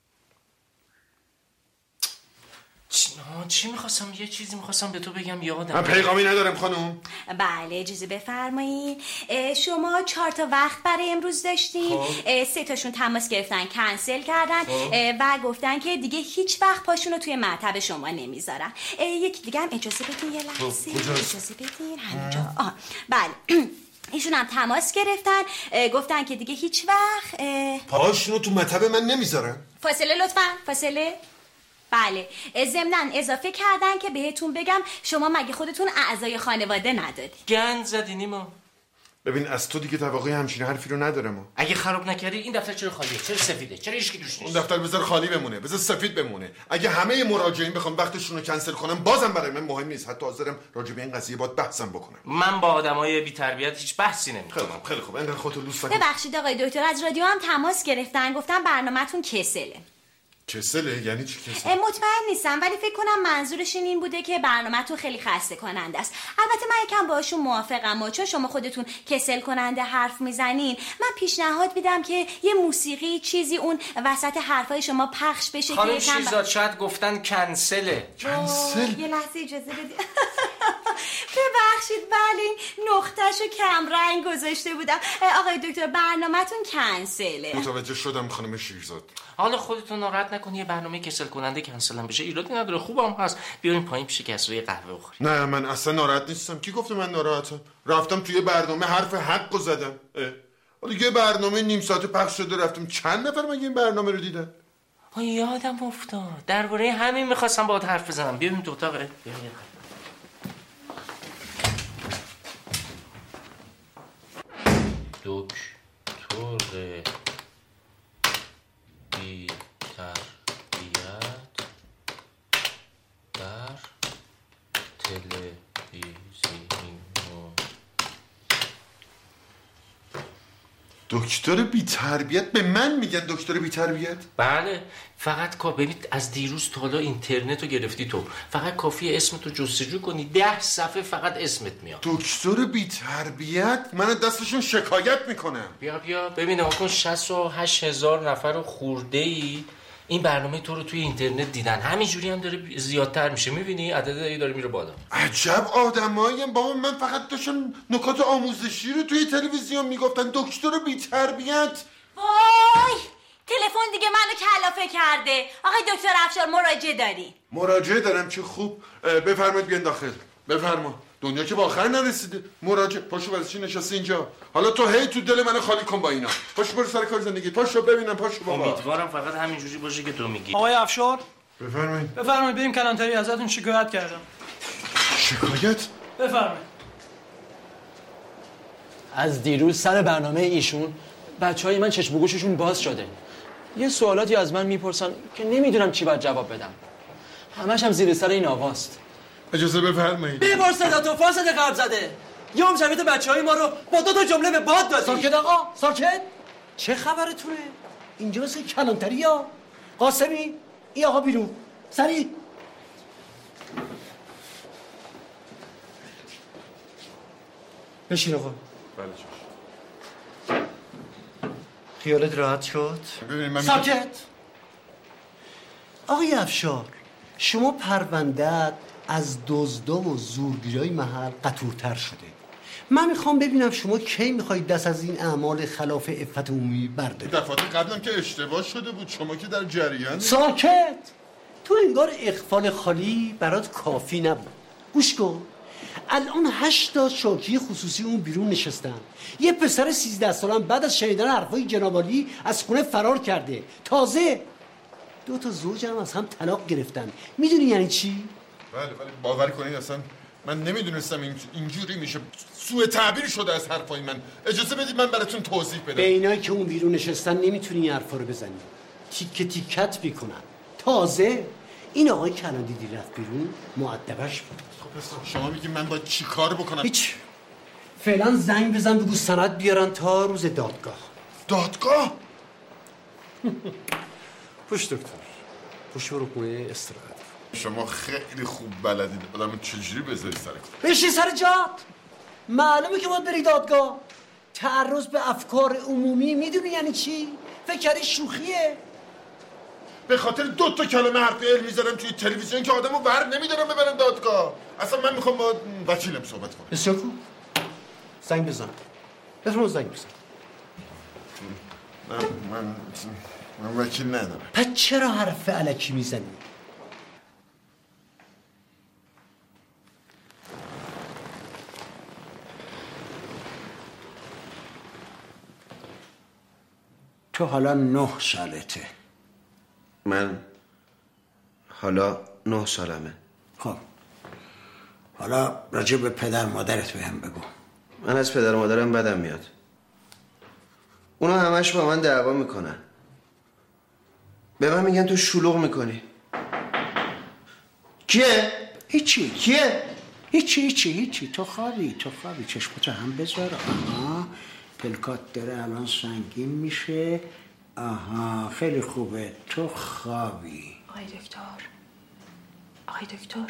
چی میخواستم؟ یه چیزی میخواستم به تو بگم یادم. من پیغامی ندارم خانم. بله اجازه بفرمایید. شما 4 تا وقت برای امروز داشتین. 3 تاشون تماس گرفتن کنسل کردن و گفتن که دیگه هیچ وقت پاشونو توی مطب شما نمیذارن. یکی دیگه هم اجازه بدین یه لحظه. اجازه بدین همینجا. بله ایشون هم تماس گرفتن گفتن که دیگه هیچ وقت پاشونو تو مطب من نمیذارن. فاصله لطفا فاصله. بله ضمناً اضافه کردن که بهتون بگم شما مگه خودتون اعضای خانواده نداری؟ گند زدی نیما. ببین از تو دیگه توقعی همچین حرفی رو ندارم. اگه خراب نکردی این دفتر چرا خالیه؟ چرا سفیده؟ چرا هیچکی توش نیست؟ اون دفتر بذار خالی بمونه، بذار سفید بمونه. اگه همه مراجعین بخوام وقتشون رو کنسل کنم بازم برای من مهم نیست. حتی حاضرم راجع به این قضیه باهات بحثم بکنم. من با آدمای بی تربیت هیچ بحثی نمی‌کنم. خیلی خوب انقدر خودت لوس نکن. ببخشید آقای دکتر از رادیو هم تماس گرفتن گفتن برنامه‌تون کسله. کسله؟ یعنی چی کسل؟ مطمئن نیستم ولی فکر کنم منظورشون این بوده که برنامه‌تون خیلی خسته کننده است. البته من یکم باشون موافقم چون شما خودتون کسل کننده حرف میزنین. من پیشنهاد میدم که یه موسیقی چیزی اون وسط حرفای شما پخش بشه خانم شیرزاد شاید گفتن کنسله. کنسل؟ یه لحظه اجازه بدید. ببخشید بله این نقطه‌شو کم رنگ گذاشته بودم. آقای دکتر برنامه‌تون کنسله. متوجه شدم خانم شیرزاد. حالا خودتون ناراحت نکنی. یه برنامه کسل کننده کنسل هم بشه ایرادی نداره. خوبم هست. بیارین پایین پیش کسوی قهوه بخوریم. نه من اصلا ناراحت نیستم. کی گفته من ناراحتم؟ رفتم توی برنامه حرف حقو زدم. حالا یه برنامه نیم ساعت پخش شده رفتم چند نفر مگه این برنامه رو دیدن؟ یادم افتاد درباره همین میخواستم باهات حرف بزنم. بیا تو اتاق. دکتر بی تربیت در تلویزیون. دکتر بی تربیت؟ به من میگن دکتر بی تربیت؟ بله، فقط ببینید از دیروز تا حالا اینترنت رو گرفتی تو، فقط کافیه اسمتو جستجو کنی 10 صفحه فقط اسمت میاد. دکتر بی تربیت؟ من دستشون شکایت میکنم. بیا ببین آقا 68,000 نفر خورده ای این برنامه تو رو توی اینترنت دیدن. همینجوری هم داره زیادتر میشه، میبینی عدد داره میره بالا. عجب آدماییم بابا. من فقط داشتم نکات آموزشی رو توی تلویزیون میگفتن. دکتر بی تربیت؟ وای تلفن دیگه منو کلافه کرده. آقای دکتر افشار مراجعه داری؟ مراجعه دارم که خوب. بفرمایید بیان داخل. بفرما. دنیا که با آخر نرسیده. مراجعه. پاشو برای چی نشستی اینجا؟ حالا تو هی تو دل منو خالی کن با اینا. پاشو برو سر کار زندگی. پاشو ببینم. پاشو بابا. امیدوارم فقط همینجوری باشه که تو میگی. آقای افشار بفرمایید. بفرمایید بریم کلانتری، ازتون شکایت کردم. شکایت؟ بفرمایید. از دیروز سر برنامه ایشون بچهای من چشم و گوششون باز شده. یه سوالاتی از من میپرسن که نمیدونم چی باید جواب بدم. همش هم زیر سر این آقاست. اجازه بفرمایید. ببر صداتو فاسد قلب زده. یا هم شبیه بچهای ما رو با 2 تا جمله به باد دادی. ساکت آقا، ساکت. چه خبرتونه؟ اینجا کلانتری یا قاسمی؟ این آقا بیرون. سریع. بشین آقا. بله خیالت راحت شد؟ ساکت. آقای افشار، شما پرونده‌ات از دزدا و زورگیرای محل قطورتر شده. من میخوام ببینم شما کی میخواید دست از این اعمال خلاف عفت عمومی بردارید. دفعات قبلم که اشتباه شده بود. شما که در جریان. ساکت. تو انگار اغفال خالی برات کافی نبود. گوش کن. الان 8 تا شوکی خصوصی اون بیرون نشستن. یه پسر 13 سالم بعد از شنیدن حرفای جناب عالی از خونه فرار کرده. تازه 2 تا زوج هم از هم طلاق گرفتن. میدونی یعنی چی؟ بله باور کنید اصلا من نمیدونستم اینجوری میشه. سوء تعبیر شده از حرفای من. اجازه بدید من براتون توضیح بدم. به اینایی که اون بیرون نشستن نمیتونی این حرفا رو بزنی. تیکه تیکت میکنن. تازه این آقای کلاندیدی رفت بیرون مؤدبش بود. خب شما میگی من باید چی کار بکنم؟ هیچ. فعلا زنگ بزن بگو سند بیارن تا روز دادگاه. دادگاه؟ پشت دکتر. پشت برو خونه استراحت. شما خیلی خوب بلدید آدمو چجوری بذاری سر کار. بشین سر جات. معلومه که باید بری دادگاه. تعرض به افکار عمومی میدونی یعنی چی؟ فکر کردی شوخیه؟ به خاطر 2 تا کلمه حرف علمی زدم توی تلویزیون که آدمو ور نمیدارم ببرن دادگاه. اصلا من میخوام با وکیلم صحبت کنم. بسیار خوب. زنگ بزن. بفرما زنگ بزن. من وکیل ندارم. پس چرا حرف الکی میزنی؟ تو حالا 9 سالته. من حالا 9 سالمه. خب حالا راجع به پدر مادرت بهم بگو. من از پدر مادرم بدم میاد. اونا همش با من دعوا میکنن. به من میگن تو شلوغ میکنی. کیه؟ هیچی. کیه؟ هیچی. تو خوابی. چشمتو هم بذار. آها پلکات داره الان سنگین میشه. آها خیلی خوبه. تو خوابی. آقای دکتر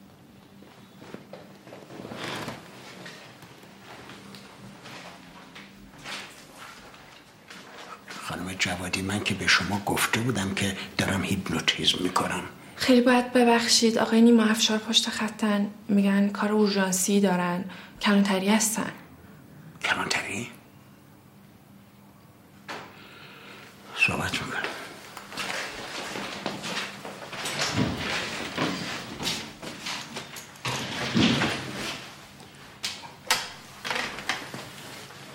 خانم جوادی، من که به شما گفته بودم که دارم هیپنوتیزم میکنم. خیلی باید ببخشید آقای نیما افشار پشت خطن. میگن کار اورژانسی دارن. کلانتری هستن. کلانتری؟ صحبت میکنم.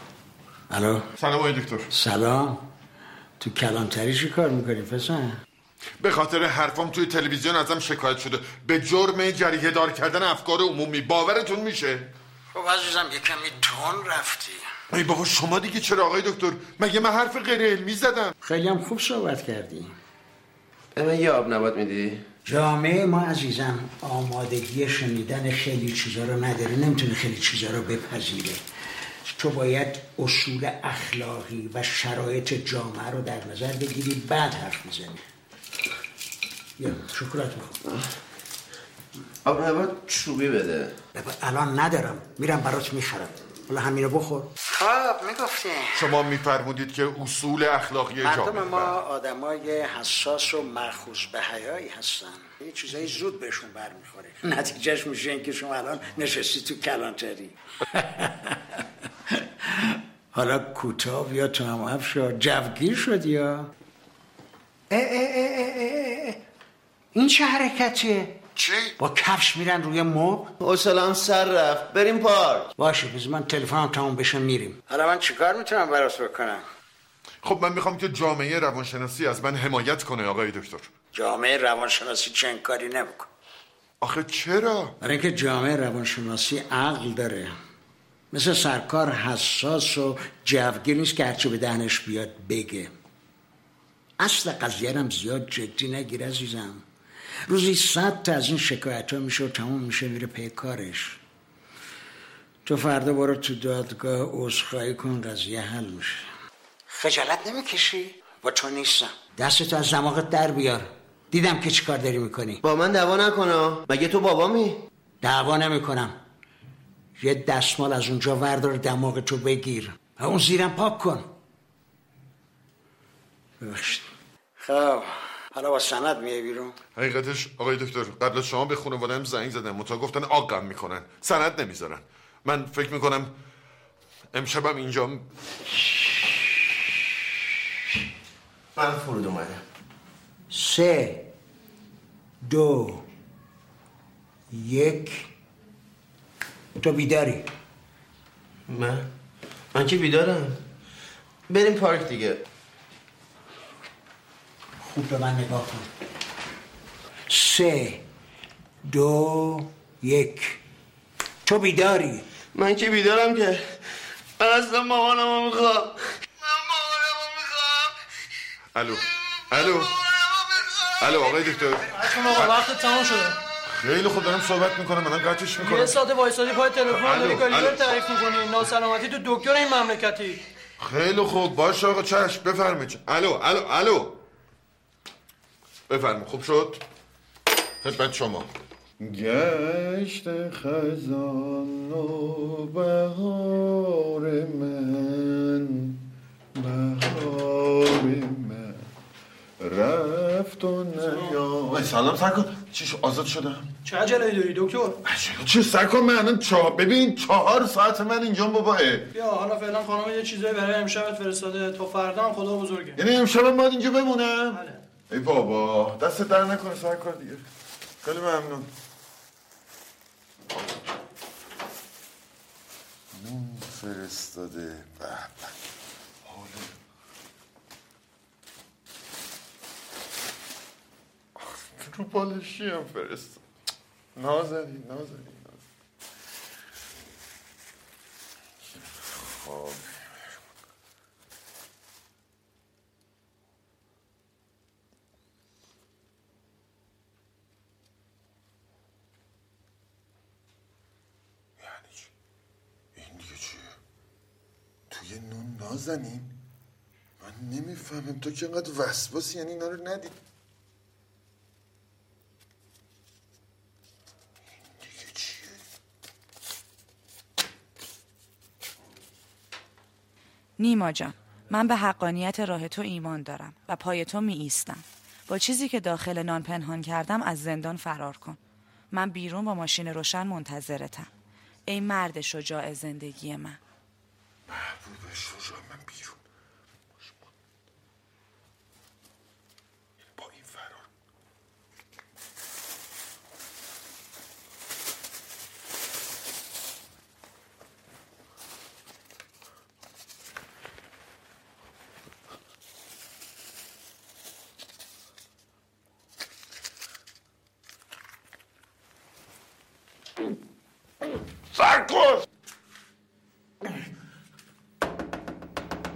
الو. سلام آقای دکتر. سلام. تو کلانتری چی کار میکنی پسر؟ به خاطر حرفام توی تلویزیون ازم شکایت شده به جرم جریحه دار کردن افکار عمومی. باورتون میشه؟ خب عزیزم یه کمی تون رفتی. ای بابا شما دیگه چرا آقای دکتر؟ مگه من حرف غیر علمی زدم؟ خیلی هم خوب صحبت کردی. به من یه آب نبات میدی؟ جامعه ما عزیزم آمادگی شنیدن خیلی چیزا رو نداره، نمیتونه خیلی چیزا رو بپذیره. تو باید اصول اخلاقی و شرایط جامعه رو در نظر بگیری بعد حرف میزنی. یا شکرات میخوام. آب نبات چوبی بده. الان ندارم، میرم برات میخرم. حالا همینو بخور. خب میگفتی شما میفرمودید که اصول اخلاقی جامعه مردم ما آدمای حساس و مأخوذ به حیایی هستن. یه چیزایی زود بهشون برمیخوره. نتیجهش میشه اینکه شما الان نشستی تو کلانتری. حالا کوتاه یا تو هم افشار جوگیر شد یا این چه حرکتیه؟ چی؟ با کفش میرن روی مبل؟ حوصله‌ام سر رفت. بریم پارک. باشه بذار من تلفنم تموم بشه میریم. حالا من چیکار میتونم برات بکنم؟ خب من میخوام که جامعه روانشناسی از من حمایت کنه آقای دکتر. جامعه روانشناسی چنین کاری نمیکنه. آخه چرا؟ برای اینکه جامعه روانشناسی عقل داره. مثل سرکار حساس و جوگیر نیست که هرچی به دهنش بیاد بگه. اصل قضیه هم زیاد جدی نگیر عزیزم. روزی 100 تا از این شکایت ها میشه و تموم میشه میره پی کارش. تو فردا برو تو دادگاه عذرخواهی کن قضیه حل میشه. خجالت نمیکشی؟ با تو نیستم. دستتو از دماغت در بیار. دیدم که چیکار داری میکنی. با من دعوا نکنه. مگه تو بابامی؟ دعوا نمیکنم. یه دستمال از اونجا وردار دماغتو بگیر. اون زیرم پاک کن. ببخشید. خب حالا با سند میای بیرون؟ حقیقتش آقای دکتر قبل از شما به خانواده‌ام زنگ زدم متا گفتن آقم میکنن سند نمیذارن. من فکر میکنم امشبم اینجا من فرود اومدم. 3 2 1 تو بیداری؟ من که بیدارم. بریم پارک دیگه. خوب به من نگاه کن. 3 2 1 تو بیداری؟ من که بیدارم که من اصلا مامانمو میخوام. الو آقای دکتر. بابا وقت تمام شده. خیلی خوب دارم صحبت میکنم الان قطعش میکنم. یه ساعت وایسادی پای تلفن داری گالیور تعریف میکنی. ناسلامتی تو دکتر این مملکتی. خیلی خوب باشه آقا چشم بفرمایید. الو بفرمایید. خوب شد خدمت شما. گشت خزان و بهار من رفت و نیامد. سلام سرکار. چی شو آزاد شدم؟ چه عجله داری دکتر؟ چه سرکار من الان ببین 4 ساعت من اینجا باباه. بیا حالا فعلا خانم یه چیزایی برای امشبت فرستاده تا فردا هم خدا بزرگه. یعنی امشب باید اینجا بمونم؟ بله. ای بابا دست در نکنه سرکار دیگه. خیلی ممنون. نون فرستاده. رو بالشی هم فرست. نازنین خب یعنی چی؟ این دیگه چیه؟ توی نون نازنین؟ من نمیفهمم تو که انقدر وسواسی یعنی اینا رو ندید. نیما جان، من به حقانیت راه تو ایمان دارم و پای تو می ایستم. با چیزی که داخل نان پنهان کردم از زندان فرار کن. من بیرون با ماشین روشن منتظرتم. ای مرد شجاع زندگی من. محبوب شجاع من بیرون با این فرار.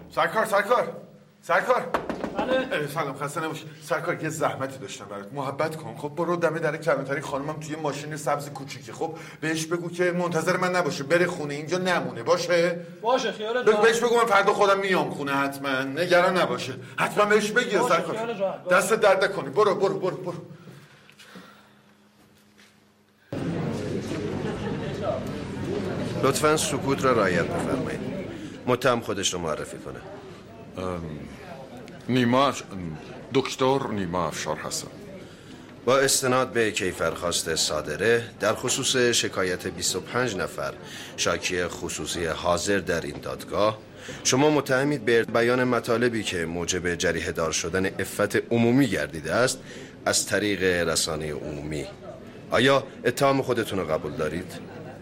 سرکار بله. سلام، خسته نباشی. سرکار یه زحمتی داشتم برات، محبت کن. خب برو دم در کلانتری خانمم توی ماشین سبز کوچیکی، خب بهش بگو که منتظر من نباشه، بره خونه، اینجا نمونه. باشه خیال راحت. بهش بگو من فردا خودم میام خونه، حتما نگران نباشه. حتما بهش بگی سرکار. دست درد نکنی. برو. لطفاً سکوت را رعایت بفرمایید. متهم خودش رو معرفی کنه. دکتر نیما افشار هستم. با استناد به کیفرخواست صادره در خصوص شکایت 25 نفر شاکی خصوصی حاضر در این دادگاه، شما متهمید به بیان مطالبی که موجب جریحه دار شدن عفت عمومی گردیده است از طریق رسانه عمومی. آیا اتهام خودتون رو قبول دارید؟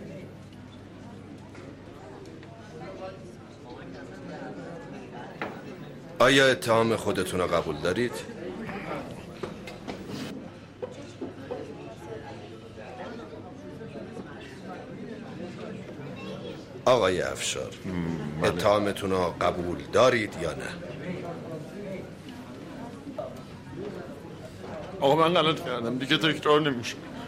آیا اتهام خودتون رو قبول دارید؟ آقای افشار، اتهامتون رو قبول دارید یا نه؟ آقا من غلط کردم دیگه، تکرار نمیشه.